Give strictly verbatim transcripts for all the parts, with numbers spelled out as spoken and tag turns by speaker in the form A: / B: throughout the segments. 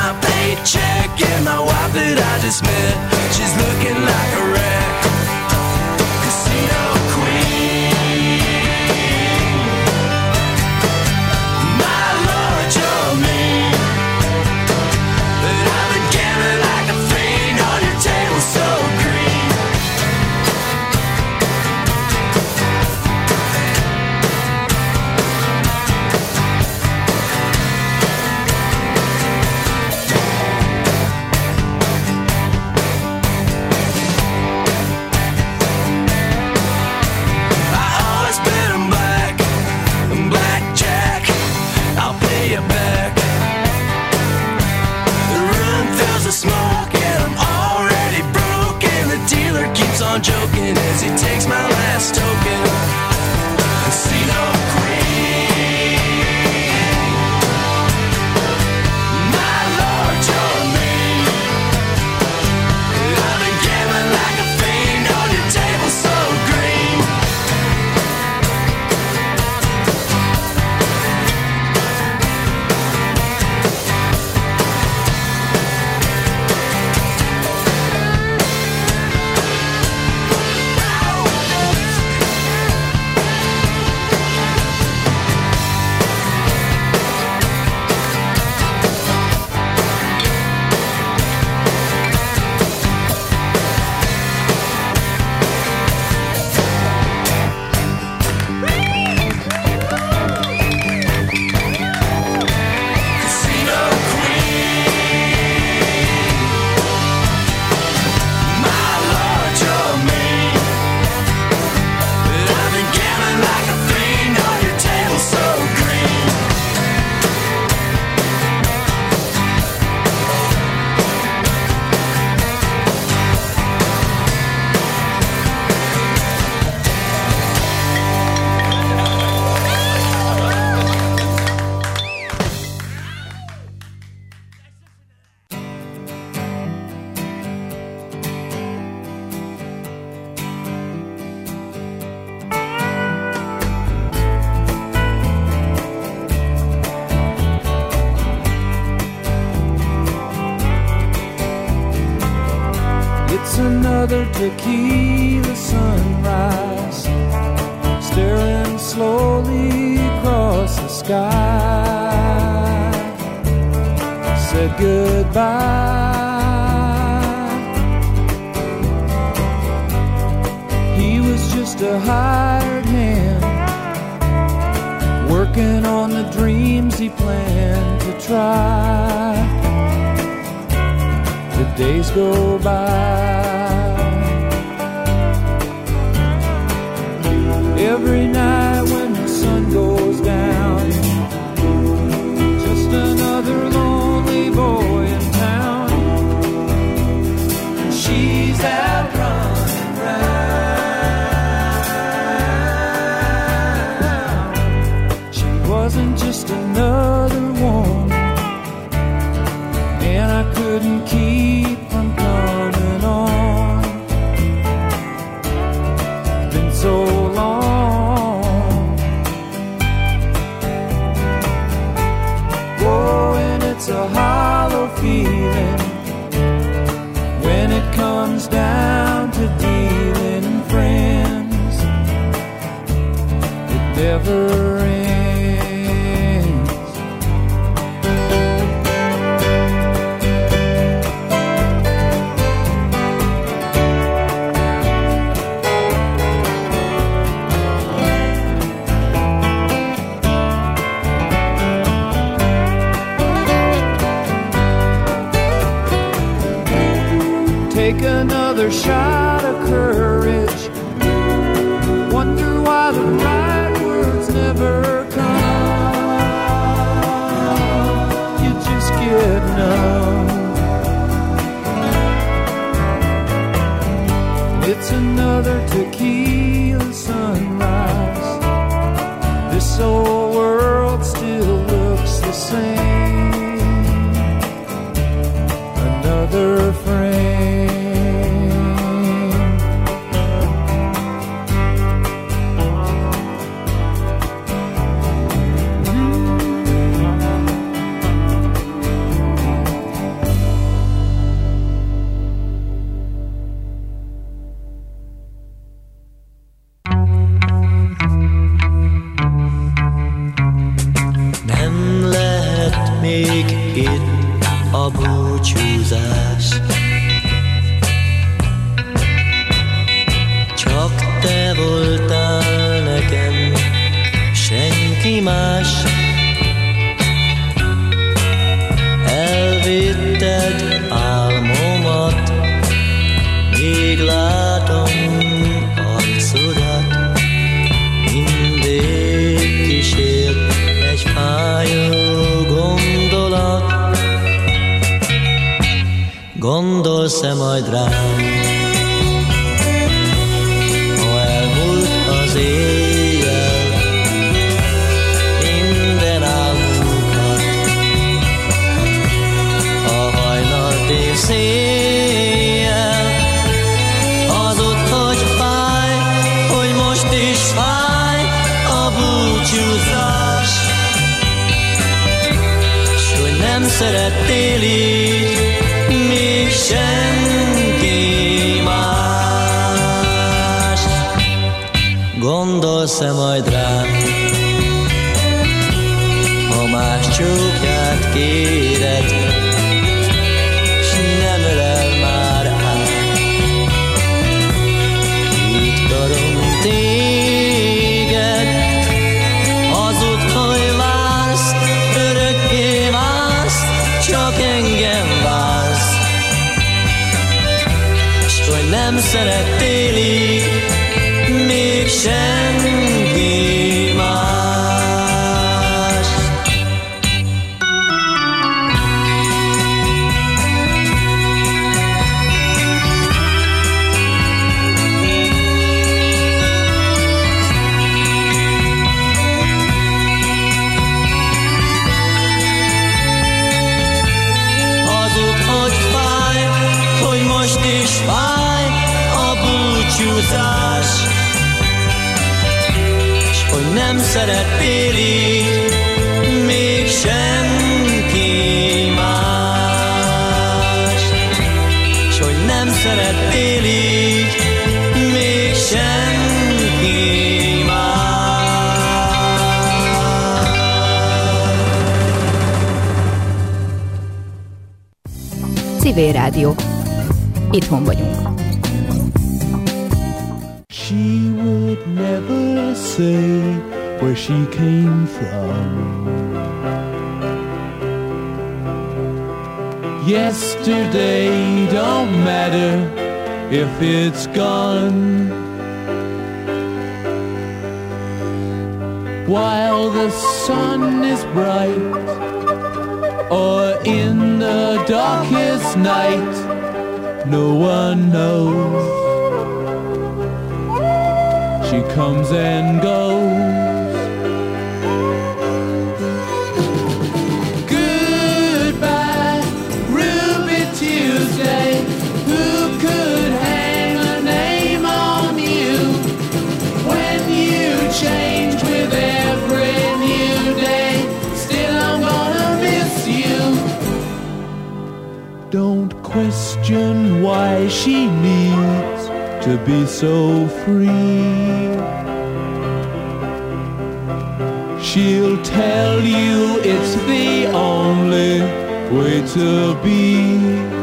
A: my paycheck and my wife that I just met, she's looking like a wreck. Casino queen, my lord, you're mean, but I've been gambling like a fiend on your table so green. Joking as he takes my last token. Casino queen, my lord, you're mean. I've been gambling like a fiend on your table so green.
B: Another tequila sunrise, staring slowly across the sky. Said goodbye. He was just a hired hand, working on the dreams he planned to try. The days go by. Every night when the sun goes down, just another lonely boy in town. She's out running round. She wasn't just another woman, and I couldn't keep from coming on. Been so long. It's a hollow feeling when it comes down to dealing friends. It never ends. Take another shot of courage. Wonder why the right words never come. You just get numb. It's another tequila sunrise. This old world still looks the same. Another frame.
C: a búcsúzás. Csak te voltál nekem, senki más. Elvitted álmomat, még látom arcodat. Mindig kísért egy fájó gondolat. Gondolsz-e majd rám, ha elmúlt az éjjel, minden álmunkat, a hajnalt év széjjel, azot, hogy fáj, hogy most is fáj a búcsúzás, s hogy nem szerettél így még senki más. Gondolsz-e majd rám, ha más csókját kéred, s nem ölel már át. Így karom téged, azut, hogy vársz, örökké vársz, csak engem vársz. S hogy nem szerettél így még senki más. Azut, hogy fáj, hogy most is fáj a búcsúzás, s hogy nem szerettél így még senki más, s hogy nem szerettél így még senki más.
D: Civil Rádió. Itthon vagyunk.
B: She would never say where she came from. Yesterday don't matter if it's gone. While the sun is bright, or in the darkest night, no one knows. She comes and goes. Goodbye, Ruby Tuesday. Who could hang a name on you when you change with every new day? Still, I'm gonna miss you. Don't question why she needs to be so free. She'll tell you it's the only way to be.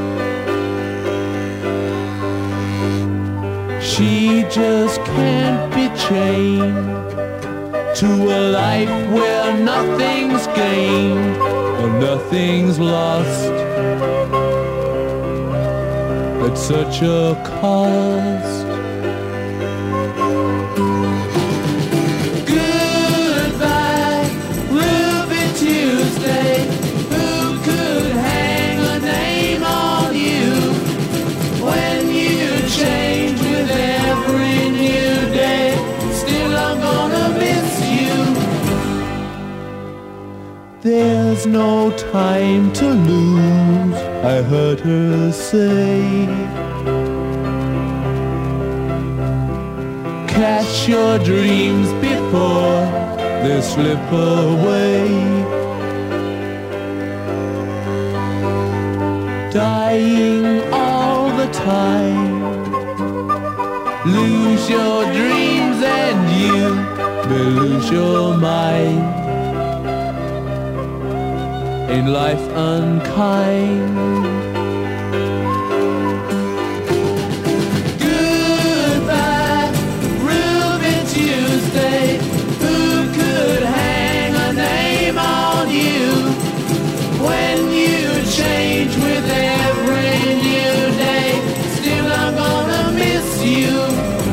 B: She just can't be chained to a life where nothing's gained or nothing's lost at such a cost. Goodbye, Ruby Tuesday. Who could hang a name on you when you change with every new day? Still, I'm gonna miss you. There's no time to lose, I heard her say. Catch your dreams before they slip away. Dying all the time, lose your dreams and you may lose your mind. ain't life unkind? Goodbye, Ruby Tuesday. Who could hang a name on you when you change with every new day? Still I'm gonna miss you.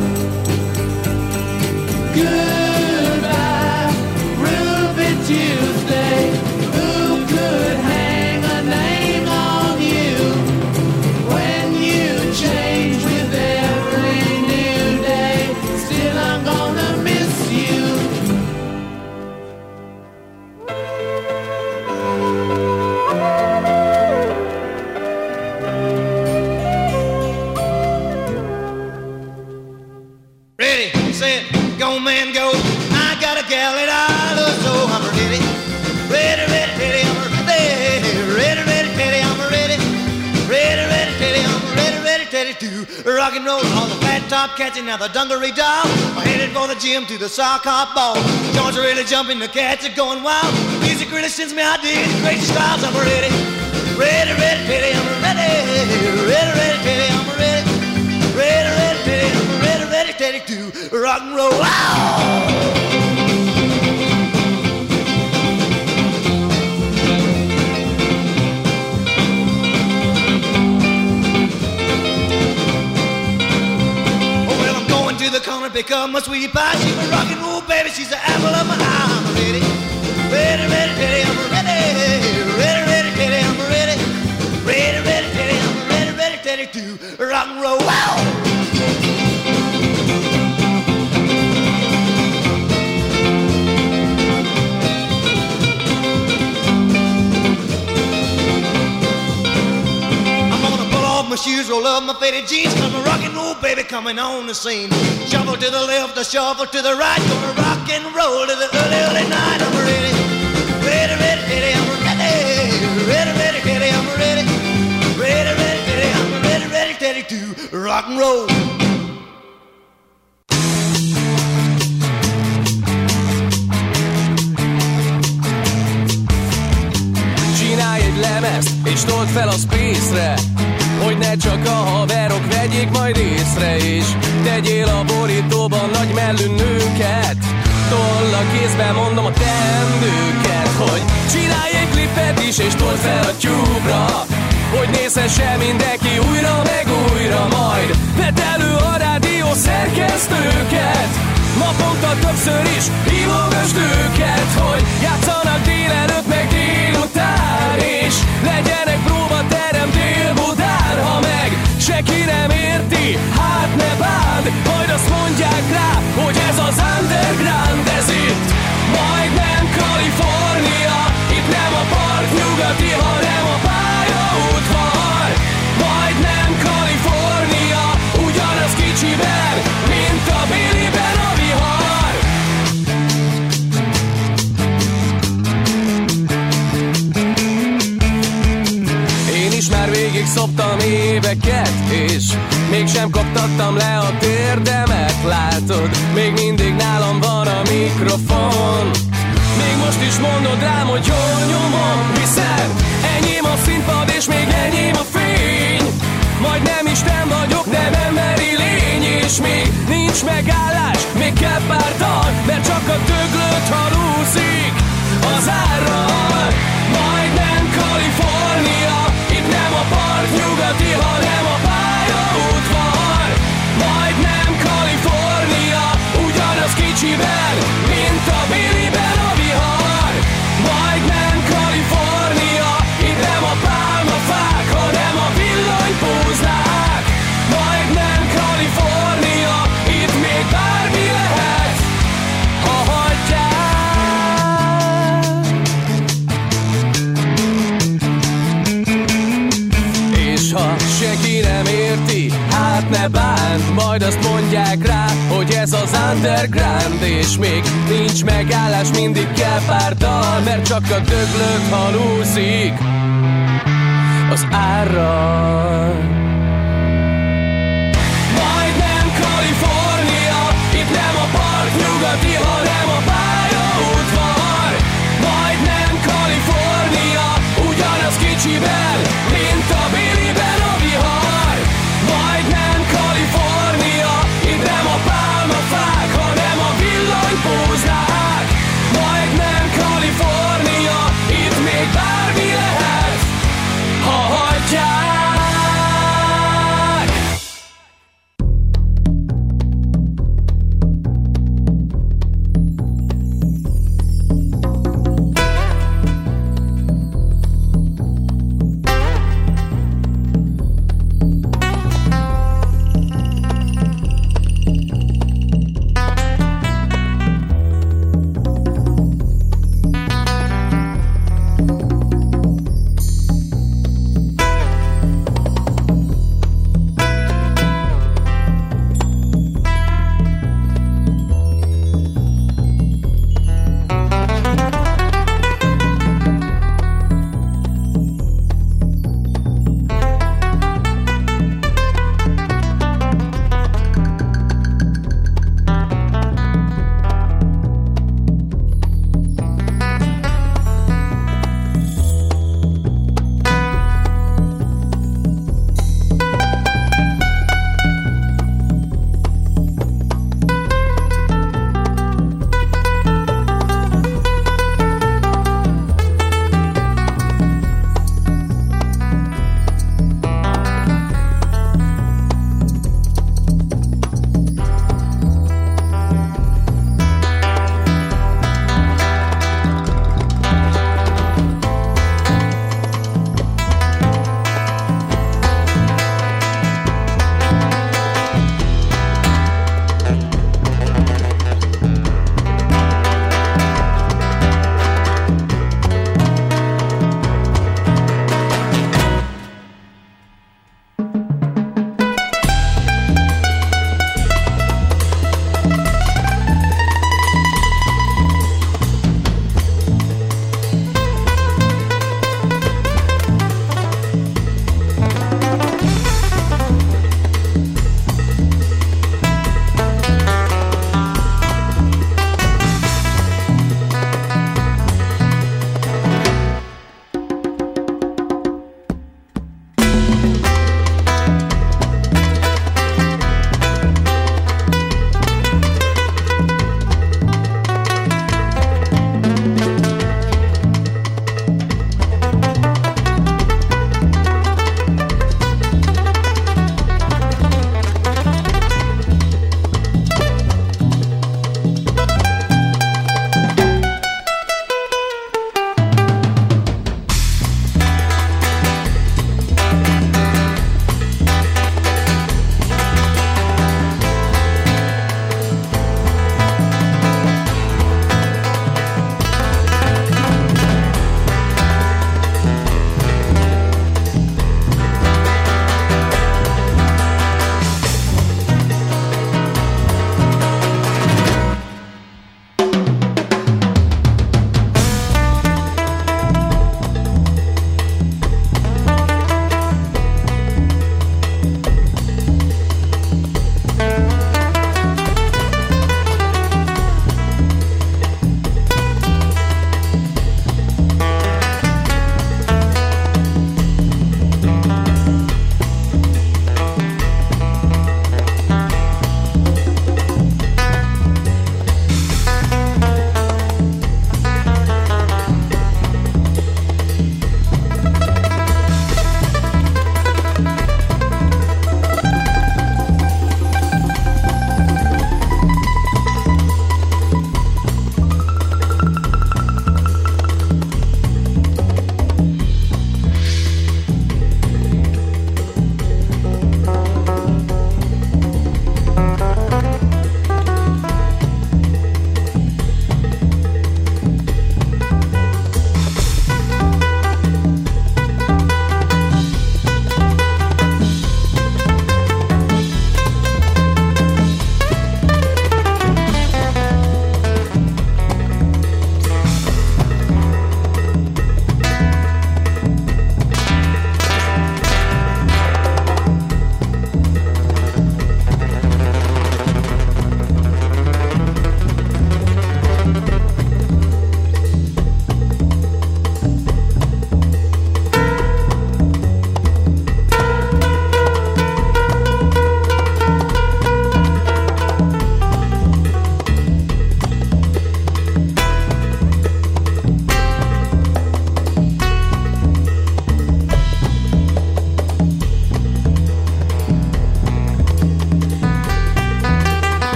B: Goodbye, Ruby Tuesday. Who could hang a name on you when you change with every new day? Still I'm gonna miss you.
E: Ready, set, go man go. I got a gal that I love so I'm ready. Ready, ready, ready, I'm ready. Ready, ready, ready, I'm ready. Ready, ready, ready, I'm ready, ready, ready to rock and roll. All the flat top cats and now the dungaree doll are headed for the gym to the sock hop ball. Joints are really jumping, the cats are going wild. Music really sends me ideas, crazy styles. I'm ready. Ready, ready, ready, I'm ready. Ready, ready, ready, I'm ready. Ready, ready, ready, I'm ready, ready, ready to rock and roll. Wow! The corner, pick up my sweetie pie. She's a rock and roll baby, she's the apple of my eye. I'm ready, ready, ready, ready, I'm ready, ready, ready, ready, I'm ready, ready, ready, ready, I'm ready, ready, ready to rock and roll. Wow! My shoes, roll up my faded jeans, cause my rock and roll baby coming on the scene. Shuffle to the left, a shuffle to the right, gonna rock and roll to the early, early night. I'm ready, ready, ready, ready, I'm ready, ready, ready, ready, I'm ready, ready, ready, ready, I'm ready, ready, ready to rock and roll.
F: Csinálj egy lemezt, és told fel a Space-re, hogy ne csak a haverok vegyék majd észre is. Tegyél a borítóban nagy mellű nőket, toll a kézbe mondom a teendőket, hogy csinálj egy klipet is és told fel a Tube-ra, hogy nézhesse mindenki újra meg újra. Majd vedd elő a rádió szerkesztőket, naponta többször is hívogasd őket, hogy játszanak délelőtt meg délután, és legyenek próbaterem Dél-Budán. Ha meg senki nem érti, hát ne bánd, majd azt mondják rá, hogy ez az underground, ez itt majdnem Kalifornia. Itt nem a park nyugati, hanem a pályaudvar. Majdnem Kalifornia, ugyanaz kicsiben, mint a Billyben a vihar. Én is már végig szoptam éveket, és mégsem koptattam le a térdemet. Látod, még mindig nálam van a mikrofon. Még most is mondod rám, hogy jól nyomom, hiszen enyém a színpad és még enyém a fény. Majd nem Isten vagyok, nem emberi lény, és még nincs megállás, még kell pár dal, mert csak a döglött halúzik az árral. Majdnem Kalifornia, itt nem a park nyugati, hanem a pályaudvar. Majdnem Kalifornia, ugyanaz kicsiben, mint a Billyben a vihar. Majdnem Kalifornia, itt nem a pálmafák, hanem a villanypóznák. Majdnem Kalifornia, itt még bármi lehet, ha hagyják. És ha senki nem érti, hát ne bánt, majd azt mondják rá, hogy ez az underground, és még nincs megállás, mindig kell pár dal, mert csak a döglött halúzik az árral. Majdnem Kalifornia, itt nem a park nyugati, hanem a pályaudvar. Majdnem Kalifornia,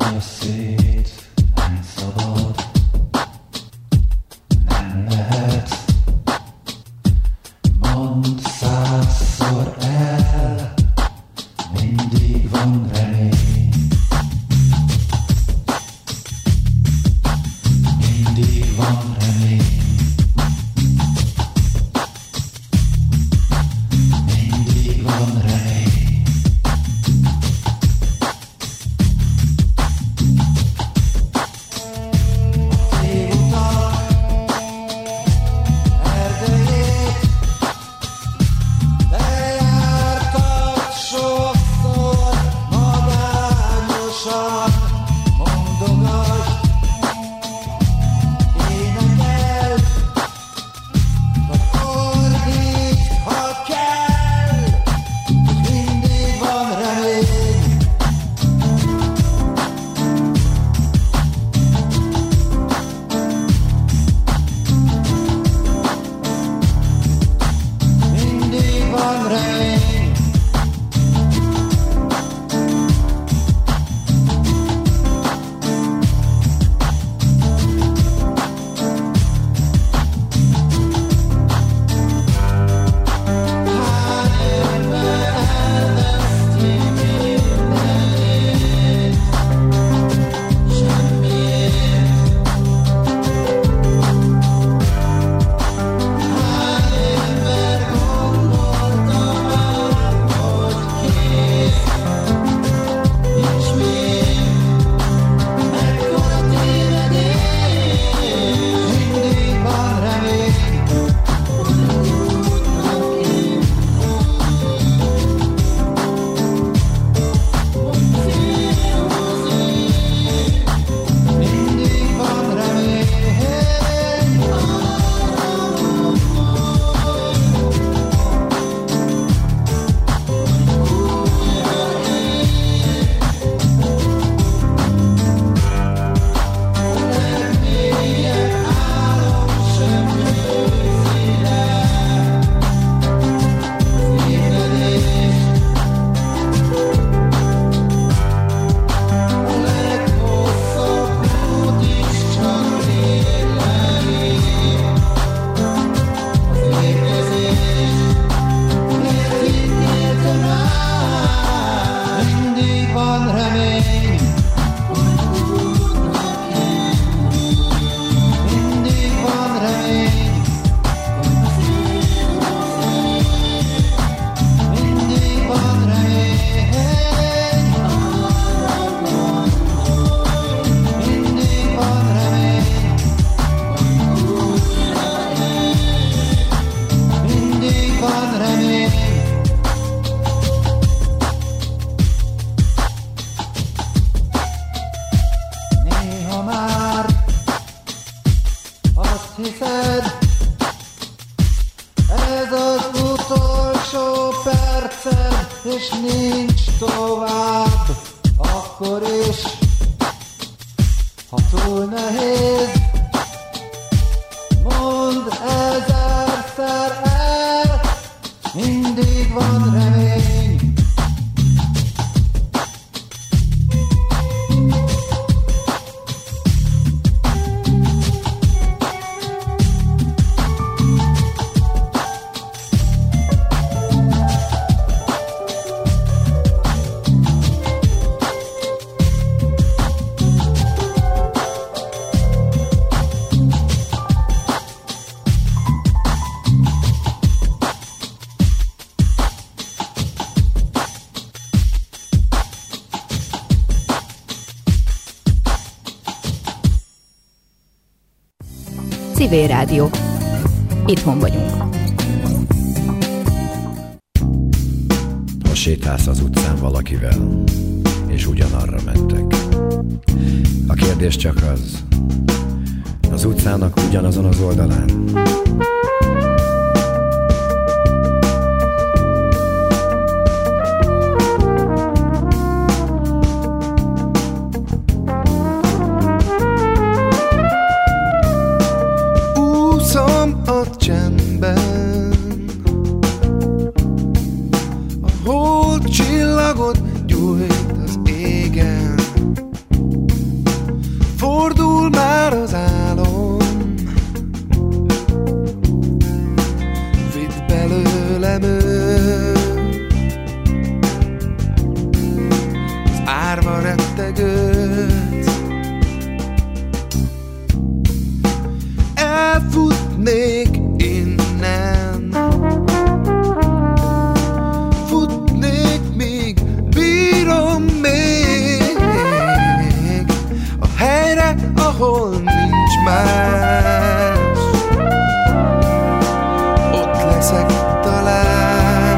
G: és nincs tovább, akkor is, ha túl nehéz, mondd ezerszer el, mindig van remény.
D: Civil Rádió. Itthon vagyunk.
H: Ha sétálsz az utcán valakivel, és ugyanarra mentek. A kérdés csak az, az utcának ugyanazon az oldalán.
I: ahol nincs más. Ott leszek talán,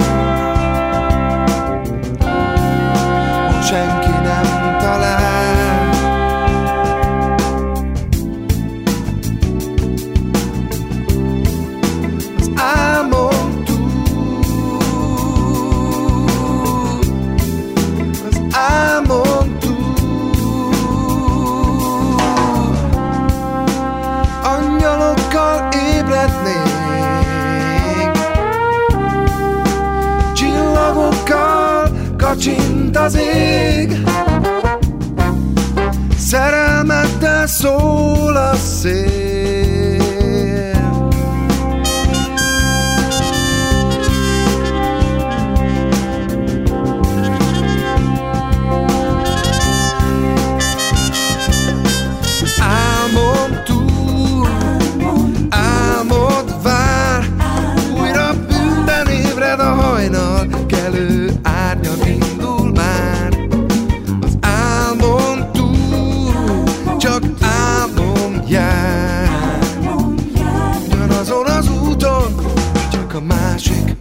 I: hol senki nem talál. Az álmom túl, az álmom túl, angyalokkal ébrednék, csillagokkal kacsint az ég, szerelmeddel szól a szél. Álmom túl, álmod vár, újra bűnben ébred a hajnal, kelő árnyal indul már. Az álmon túl, csak álmom jár, ugyanazon az úton, csak a másik